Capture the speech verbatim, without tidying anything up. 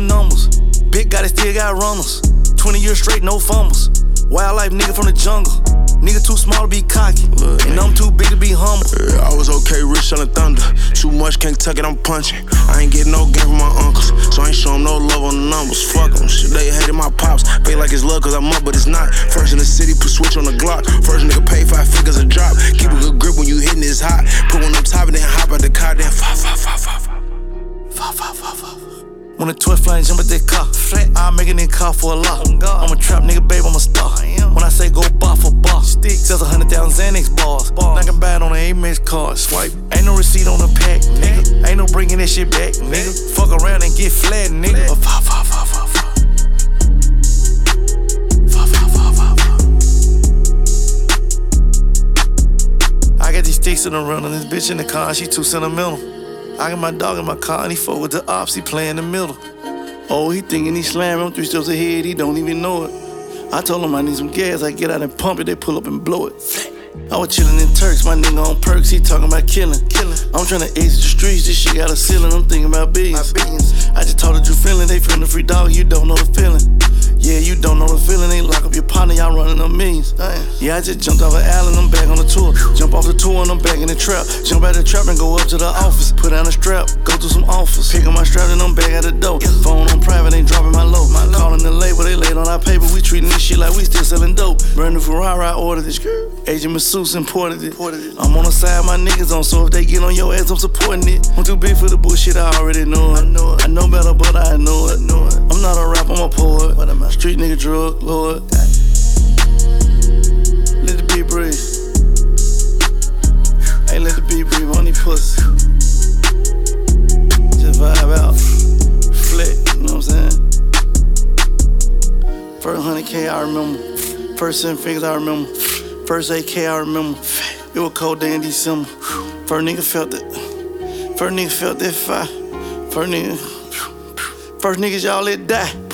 numbers. Big guy that still got runners. twenty years straight, no fumbles. Wildlife nigga from the jungle. Nigga too small to be cocky. Look, and I'm too big to be humble. Yeah, I was okay, rich on the thunder. Too much, can't tuck it, I'm punching. I ain't getting no game from my uncles, so I ain't show 'em no love on the numbers. Fuck 'em, shit, they hated my pops. Feel like it's love cause I'm up, but it's not. First in the city, put switch on the Glock. First nigga pay five figures a drop. Keep a good grip when you hitting this hot. Put one up top and then hop out the car, then fa fa fa fa fa. Fa fa fa fa. When the twelve flames jump at that car, I make it in car for a lot. I'm a trap nigga, babe, I'm a star. When I say go bar for bar, sells a hundred thousand Xanax bars. Knocking bad on the Amex card, swipe. Ain't no receipt on the pack, nigga. Ain't no bringing that shit back, nigga. Fuck around and get flat, nigga. Fa fa fa fa fa. Fa fa fa fa fa. I got these sticks in the run, and this bitch in the car, she too sentimental. I got my dog in my car and he fuck with the ops, he play in the middle. Oh, he thinking he slamming, I'm three steps ahead, he don't even know it. I told him I need some gas, I get out and pump it, they pull up and blow it. I was chillin' in Turks, my nigga on perks, he talking about killing. I'm tryna exit the streets, this shit got a ceiling, I'm thinking about billions. I just told her Drew feeling, they feelin' the free dog, you don't know the feeling. Yeah, you don't know the feeling, they lock up your partner, y'all running them millions. Yeah, I just jumped off an island, I'm back on the tour. Jump off the tour and I'm back in the trap. Jump out the trap and go up to the office. Put down the strap, go through some offers. Pick up my strap and I'm back at the door. Phone on private, ain't dropping my low. Calling the label, they laid on our paper. We treating this shit like we still selling dope. Brand new Ferrari, I ordered this. Agent Masseuse imported it. I'm on the side, my niggas on, so if they get on your ass, I'm supporting it. I'm too big for the bullshit, I already know it. I know, it. I know better, but I know it. I'm not a rap, I'm a poet. What am I? Street nigga drug, Lord. Let the beat breathe. Hey, let the beat breathe on these pussies. Just vibe out. Flex, you know what I'm saying? First one hundred K I remember. First seven figures I remember. First eight K I remember. It was cold day in December. First nigga felt it. First nigga felt that fire. First nigga. First niggas y'all let die.